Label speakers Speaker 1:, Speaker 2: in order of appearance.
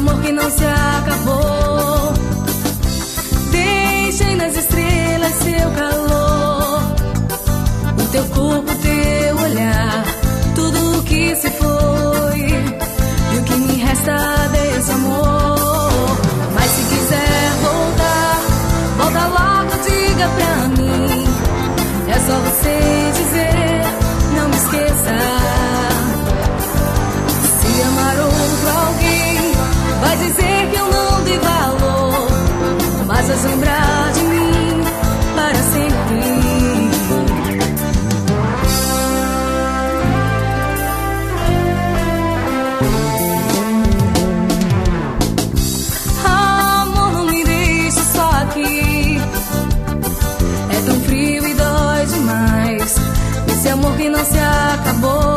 Speaker 1: amor que não se acabou. Deixei nas estrelas seu calor, o teu corpo, o teu olhar, tudo o que se foi e o que me resta desse amor. Mas se quiser voltar, volta logo, diga pra mim. É só você dizer, não me esqueça. Se amar outro alguém, vai dizer que eu não dei valor, mas vai lembrar de mim para sempre. Amor, não me deixe só aqui, é tão frio e dói demais. Esse amor que não se acabou.